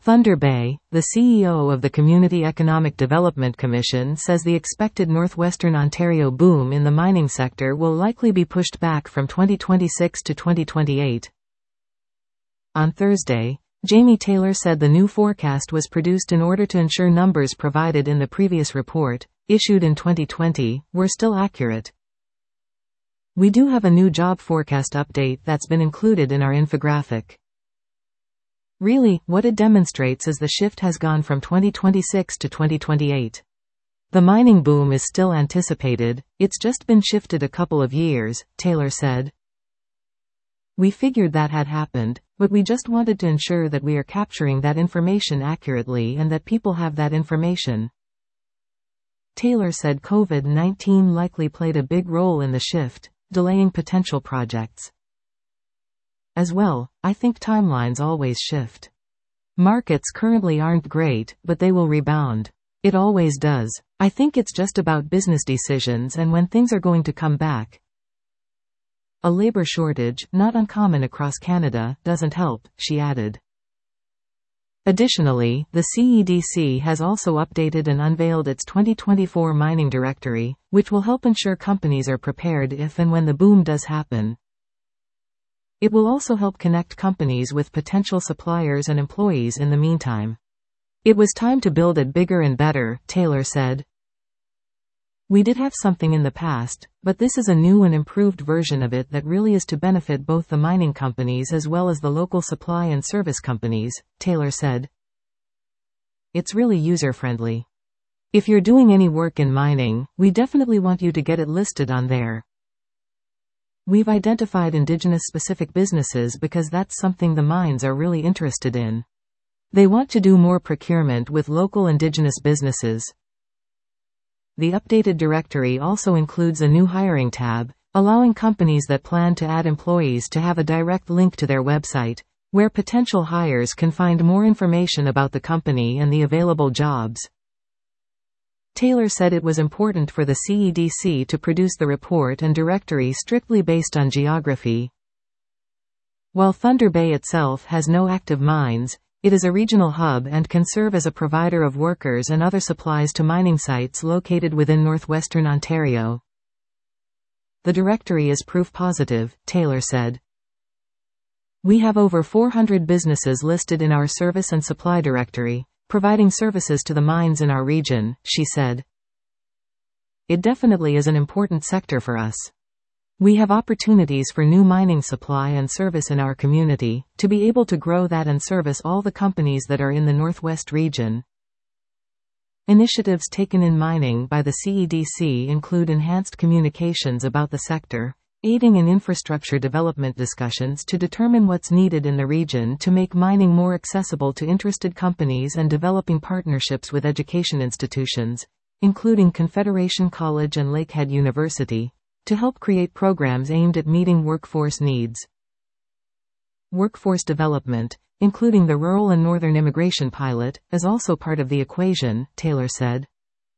Thunder Bay, the CEO of the Community Economic Development Commission, says the expected Northwestern Ontario boom in the mining sector will likely be pushed back from 2026 to 2028. On Thursday, Jamie Taylor said the new forecast was produced in order to ensure numbers provided in the previous report, issued in 2020, were still accurate. We do have a new job forecast update that's been included in our infographic. Really, what it demonstrates is the shift has gone from 2026 to 2028. The mining boom is still anticipated, it's just been shifted a couple of years, Taylor said. We figured that had happened, but we just wanted to ensure that we are capturing that information accurately and that people have that information. Taylor said COVID-19 likely played a big role in the shift, delaying potential projects. As well, I think timelines always shift. Markets currently aren't great, but they will rebound. It always does. I think it's just about business decisions and when things are going to come back. A labor shortage, not uncommon across Canada, doesn't help, she added. Additionally, the CEDC has also updated and unveiled its 2024 mining directory, which will help ensure companies are prepared if and when the boom does happen. It will also help connect companies with potential suppliers and employees in the meantime. It was time to build it bigger and better, Taylor said. We did have something in the past, but this is a new and improved version of it that really is to benefit both the mining companies as well as the local supply and service companies, Taylor said. It's really user-friendly. If you're doing any work in mining, we definitely want you to get it listed on there. We've identified Indigenous-specific businesses because that's something the mines are really interested in. They want to do more procurement with local Indigenous businesses. The updated directory also includes a new hiring tab, allowing companies that plan to add employees to have a direct link to their website, where potential hires can find more information about the company and the available jobs. Taylor said it was important for the CEDC to produce the report and directory strictly based on geography. While Thunder Bay itself has no active mines, it is a regional hub and can serve as a provider of workers and other supplies to mining sites located within northwestern Ontario. The directory is proof positive, Taylor said. We have over 400 businesses listed in our service and supply directory, providing services to the mines in our region, she said. It definitely is an important sector for us. We have opportunities for new mining supply and service in our community, to be able to grow that and service all the companies that are in the Northwest region. Initiatives taken in mining by the CEDC include enhanced communications about the sector, aiding in infrastructure development discussions to determine what's needed in the region to make mining more accessible to interested companies, and developing partnerships with education institutions, including Confederation College and Lakehead University, to help create programs aimed at meeting workforce needs. Workforce development, including the Rural and Northern Immigration Pilot, is also part of the equation, Taylor said.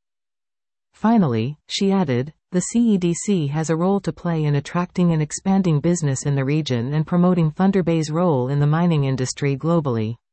Finally, she added, the CEDC has a role to play in attracting and expanding business in the region and promoting Thunder Bay's role in the mining industry globally.